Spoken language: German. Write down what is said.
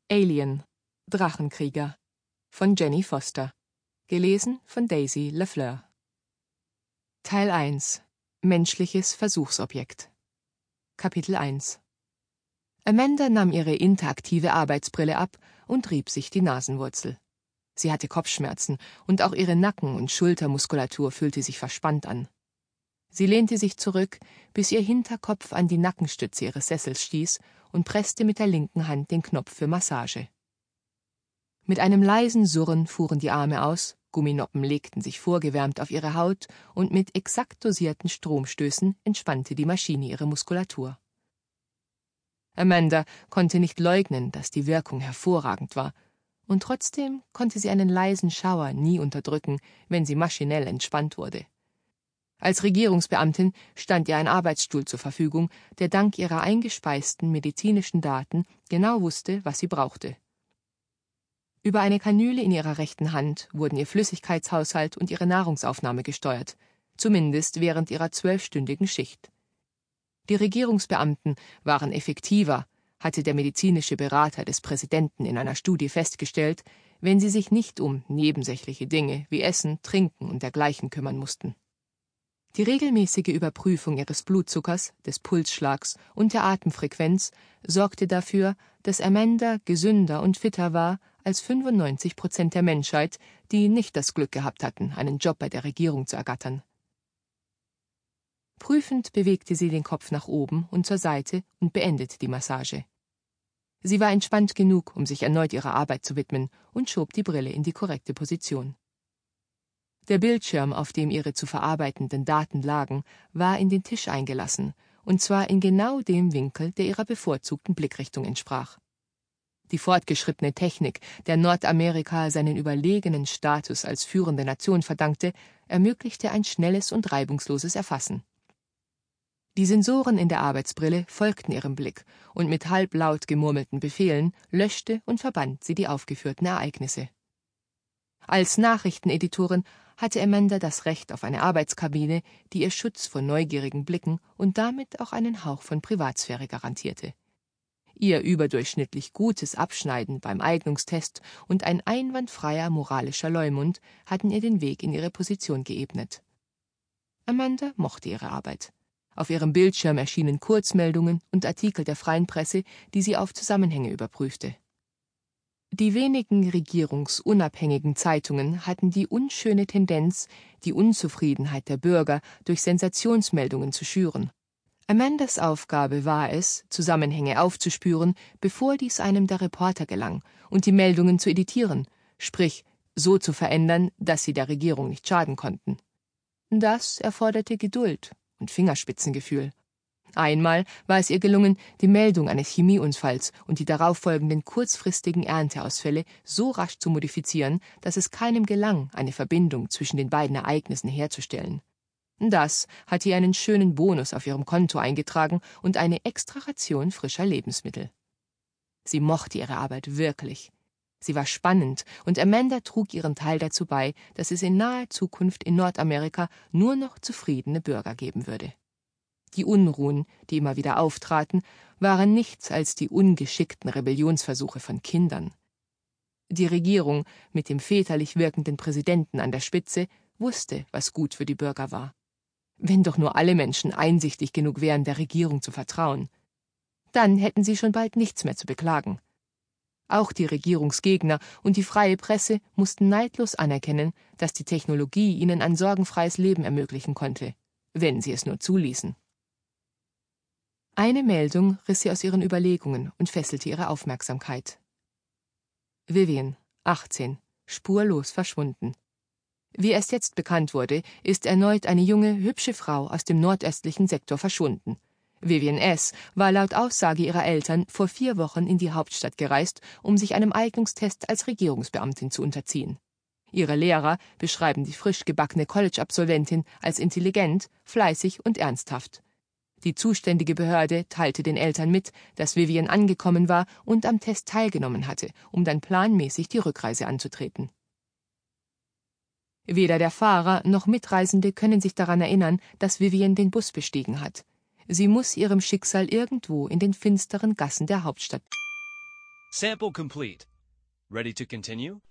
Alien – Drachenkrieger von Jenny Foster. Gelesen von Daisy LaFleur. Teil 1 – Menschliches Versuchsobjekt. Kapitel 1. Amanda nahm ihre interaktive Arbeitsbrille ab und rieb sich die Nasenwurzel. Sie hatte Kopfschmerzen und auch ihre Nacken- und Schultermuskulatur fühlte sich verspannt an. Sie lehnte sich zurück, bis ihr Hinterkopf an die Nackenstütze ihres Sessels stieß und presste mit der linken Hand den Knopf für Massage. Mit einem leisen Surren fuhren die Arme aus, Gumminoppen legten sich vorgewärmt auf ihre Haut und mit exakt dosierten Stromstößen entspannte die Maschine ihre Muskulatur. Amanda konnte nicht leugnen, dass die Wirkung hervorragend war, und trotzdem konnte sie einen leisen Schauer nie unterdrücken, wenn sie maschinell entspannt wurde. Als Regierungsbeamtin stand ihr ein Arbeitsstuhl zur Verfügung, der dank ihrer eingespeisten medizinischen Daten genau wusste, was sie brauchte. Über eine Kanüle in ihrer rechten Hand wurden ihr Flüssigkeitshaushalt und ihre Nahrungsaufnahme gesteuert, zumindest während ihrer 12-stündigen Schicht. Die Regierungsbeamten waren effektiver, hatte der medizinische Berater des Präsidenten in einer Studie festgestellt, wenn sie sich nicht um nebensächliche Dinge wie Essen, Trinken und dergleichen kümmern mussten. Die regelmäßige Überprüfung ihres Blutzuckers, des Pulsschlags und der Atemfrequenz sorgte dafür, dass Amanda gesünder und fitter war als 95% der Menschheit, die nicht das Glück gehabt hatten, einen Job bei der Regierung zu ergattern. Prüfend bewegte sie den Kopf nach oben und zur Seite und beendete die Massage. Sie war entspannt genug, um sich erneut ihrer Arbeit zu widmen, und schob die Brille in die korrekte Position. Der Bildschirm, auf dem ihre zu verarbeitenden Daten lagen, war in den Tisch eingelassen, und zwar in genau dem Winkel, der ihrer bevorzugten Blickrichtung entsprach. Die fortgeschrittene Technik, der Nordamerika seinen überlegenen Status als führende Nation verdankte, ermöglichte ein schnelles und reibungsloses Erfassen. Die Sensoren in der Arbeitsbrille folgten ihrem Blick, und mit halblaut gemurmelten Befehlen löschte und verband sie die aufgeführten Ereignisse. Als Nachrichteneditorin hatte Amanda das Recht auf eine Arbeitskabine, die ihr Schutz vor neugierigen Blicken und damit auch einen Hauch von Privatsphäre garantierte. Ihr überdurchschnittlich gutes Abschneiden beim Eignungstest und ein einwandfreier moralischer Leumund hatten ihr den Weg in ihre Position geebnet. Amanda mochte ihre Arbeit. Auf ihrem Bildschirm erschienen Kurzmeldungen und Artikel der freien Presse, die sie auf Zusammenhänge überprüfte. Die wenigen regierungsunabhängigen Zeitungen hatten die unschöne Tendenz, die Unzufriedenheit der Bürger durch Sensationsmeldungen zu schüren. Amandas Aufgabe war es, Zusammenhänge aufzuspüren, bevor dies einem der Reporter gelang, und die Meldungen zu editieren, sprich so zu verändern, dass sie der Regierung nicht schaden konnten. Das erforderte Geduld und Fingerspitzengefühl. Einmal war es ihr gelungen, die Meldung eines Chemieunfalls und die darauffolgenden kurzfristigen Ernteausfälle so rasch zu modifizieren, dass es keinem gelang, eine Verbindung zwischen den beiden Ereignissen herzustellen. Das hatte ihr einen schönen Bonus auf ihrem Konto eingetragen und eine Extraration frischer Lebensmittel. Sie mochte ihre Arbeit wirklich. Sie war spannend, und Amanda trug ihren Teil dazu bei, dass es in naher Zukunft in Nordamerika nur noch zufriedene Bürger geben würde. Die Unruhen, die immer wieder auftraten, waren nichts als die ungeschickten Rebellionsversuche von Kindern. Die Regierung, mit dem väterlich wirkenden Präsidenten an der Spitze, wusste, was gut für die Bürger war. Wenn doch nur alle Menschen einsichtig genug wären, der Regierung zu vertrauen. Dann hätten sie schon bald nichts mehr zu beklagen. Auch die Regierungsgegner und die freie Presse mussten neidlos anerkennen, dass die Technologie ihnen ein sorgenfreies Leben ermöglichen konnte, wenn sie es nur zuließen. Eine Meldung riss sie aus ihren Überlegungen und fesselte ihre Aufmerksamkeit. Vivian, 18, spurlos verschwunden. Wie erst jetzt bekannt wurde, ist erneut eine junge, hübsche Frau aus dem nordöstlichen Sektor verschwunden. Vivian S. war laut Aussage ihrer Eltern vor 4 Wochen in die Hauptstadt gereist, um sich einem Eignungstest als Regierungsbeamtin zu unterziehen. Ihre Lehrer beschreiben die frisch gebackene College-Absolventin als intelligent, fleißig und ernsthaft. Die zuständige Behörde teilte den Eltern mit, dass Vivian angekommen war und am Test teilgenommen hatte, um dann planmäßig die Rückreise anzutreten. Weder der Fahrer noch Mitreisende können sich daran erinnern, dass Vivian den Bus bestiegen hat. Sie muss ihrem Schicksal irgendwo in den finsteren Gassen der Hauptstadt. Sample complete. Ready to continue?